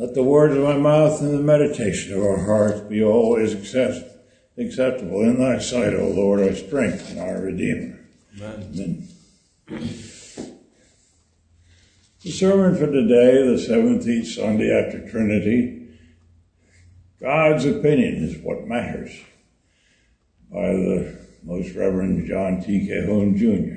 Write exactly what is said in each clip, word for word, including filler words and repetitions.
Let the words of my mouth and the meditation of our hearts be always accept, acceptable in thy sight, O Lord, our strength and our Redeemer. Amen. Amen. The sermon for today, the seventeenth Sunday after Trinity, God's opinion is what matters, by the Most Reverend John T. Calhoun, Junior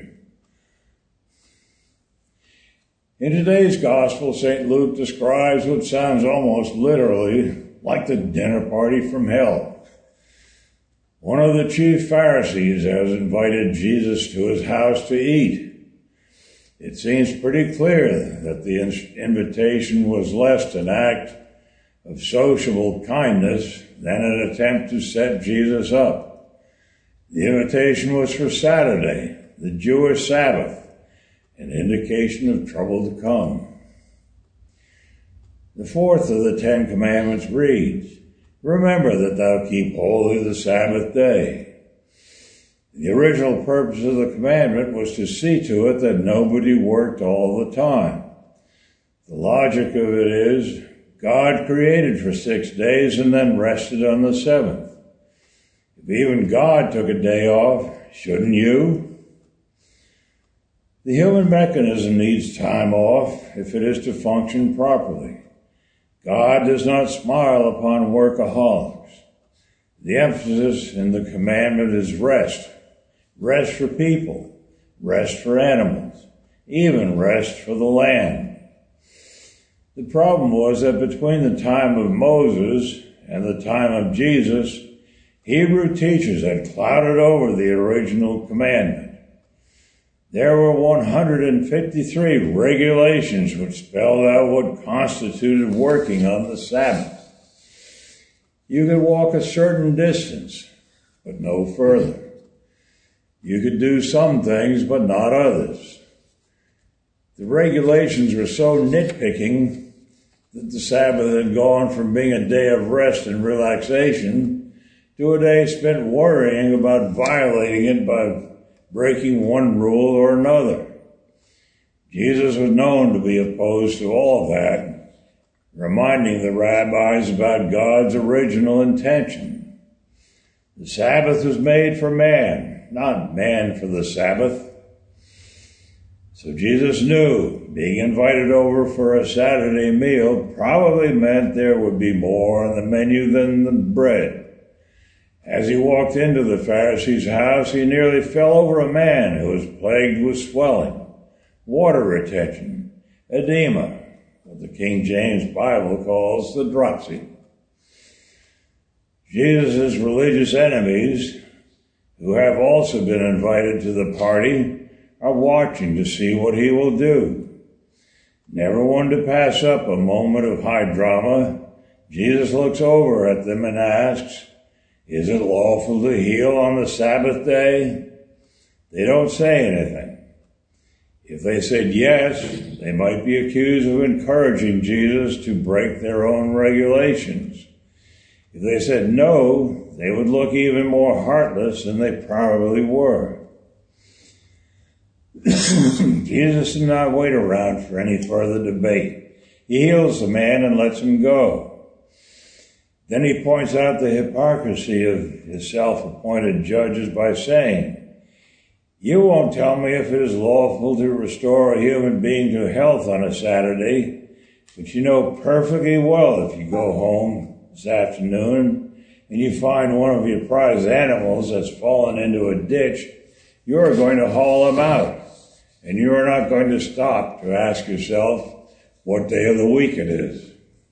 In today's Gospel, Saint Luke describes what sounds almost literally like the dinner party from hell. One of the chief Pharisees has invited Jesus to his house to eat. It seems pretty clear that the invitation was less an act of sociable kindness than an attempt to set Jesus up. The invitation was for Saturday, the Jewish Sabbath, an indication of trouble to come. The fourth of the Ten Commandments reads, "Remember that thou keep holy the Sabbath day." The original purpose of the commandment was to see to it that nobody worked all the time. The logic of it is, God created for six days and then rested on the seventh. If even God took a day off, shouldn't you? The human mechanism needs time off if it is to function properly. God does not smile upon workaholics. The emphasis in the commandment is rest. Rest for people, rest for animals, even rest for the land. The problem was that between the time of Moses and the time of Jesus, Hebrew teachers had clouded over the original commandment. There were one hundred fifty-three regulations which spelled out what constituted working on the Sabbath. You could walk a certain distance, but no further. You could do some things, but not others. The regulations were so nitpicking that the Sabbath had gone from being a day of rest and relaxation to a day spent worrying about violating it by breaking one rule or another. Jesus was known to be opposed to all that, reminding the rabbis about God's original intention. The Sabbath was made for man, not man for the Sabbath. So Jesus knew being invited over for a Saturday meal probably meant there would be more on the menu than the bread. As he walked into the Pharisee's house, he nearly fell over a man who was plagued with swelling, water retention, edema, what the King James Bible calls the dropsy. Jesus' religious enemies, who have also been invited to the party, are watching to see what he will do. Never one to pass up a moment of high drama, Jesus looks over at them and asks, "Is it lawful to heal on the Sabbath day?" They don't say anything. If they said yes, they might be accused of encouraging Jesus to break their own regulations. If they said no, they would look even more heartless than they probably were. Jesus did not wait around for any further debate. He heals the man and lets him go. Then he points out the hypocrisy of his self-appointed judges by saying, "You won't tell me if it is lawful to restore a human being to health on a Saturday, but you know perfectly well if you go home this afternoon and you find one of your prized animals that's fallen into a ditch, you are going to haul him out, and you are not going to stop to ask yourself what day of the week it is."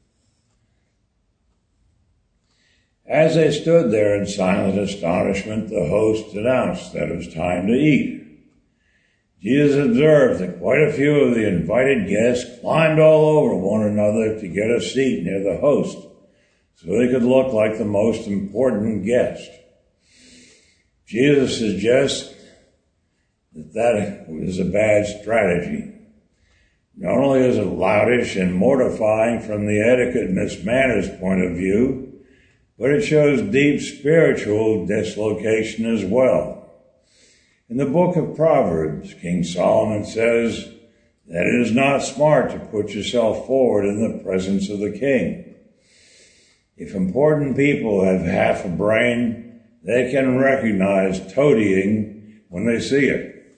As they stood there in silent astonishment, the host announced that it was time to eat. Jesus observed that quite a few of the invited guests climbed all over one another to get a seat near the host, so they could look like the most important guest. Jesus suggests that that is a bad strategy. Not only is it loutish and mortifying from the etiquette and its manners point of view, but it shows deep spiritual dislocation as well. In the book of Proverbs, King Solomon says that it is not smart to put yourself forward in the presence of the king. If important people have half a brain, they can recognize toadying when they see it.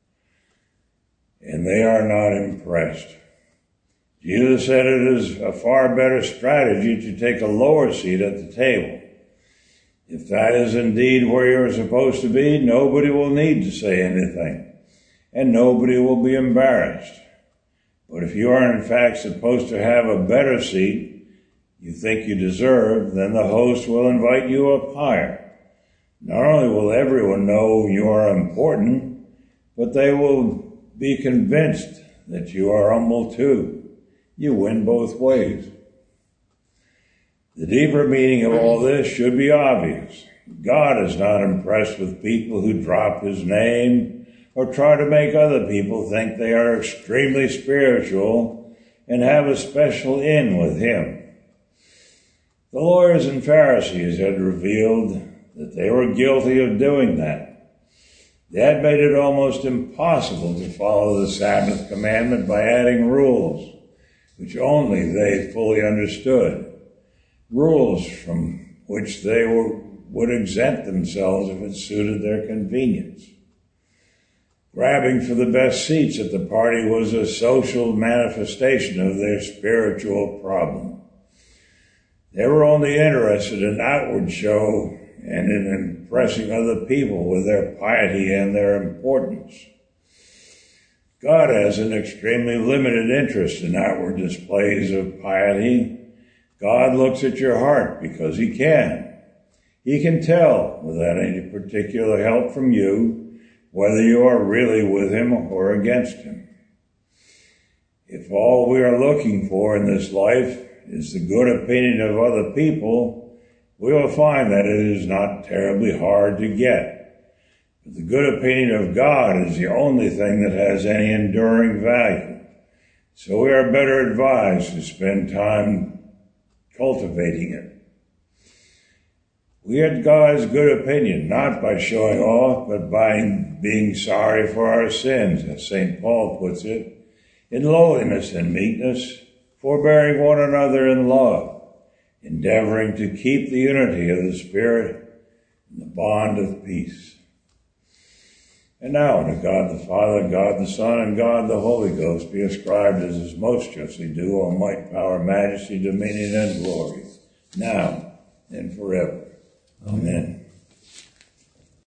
And they are not impressed. Jesus said it is a far better strategy to take a lower seat at the table. If that is indeed where you're supposed to be, nobody will need to say anything, and nobody will be embarrassed. But if you are in fact supposed to have a better seat you think you deserve, then the host will invite you up higher. Not only will everyone know you are important, but they will be convinced that you are humble too. You win both ways. The deeper meaning of all this should be obvious. God is not impressed with people who drop his name or try to make other people think they are extremely spiritual and have a special in with him. The lawyers and Pharisees had revealed that they were guilty of doing that. They had made it almost impossible to follow the Sabbath commandment by adding rules, which only they fully understood. Rules from which they were, would exempt themselves if it suited their convenience. Grabbing for the best seats at the party was a social manifestation of their spiritual problem. They were only interested in outward show and in impressing other people with their piety and their importance. God has an extremely limited interest in outward displays of piety. God looks at your heart because he can. He can tell, without any particular help from you, whether you are really with him or against him. If all we are looking for in this life is the good opinion of other people, we will find that it is not terribly hard to get. But the good opinion of God is the only thing that has any enduring value. So we are better advised to spend time cultivating it. We get God's good opinion, not by showing off, but by being sorry for our sins, as Saint Paul puts it, in lowliness and meekness, forbearing one another in love, endeavoring to keep the unity of the Spirit in the bond of peace. And now to God the Father, God the Son, and God the Holy Ghost be ascribed as is most justly due all might, power, majesty, dominion, and glory, now and forever. Amen. Amen.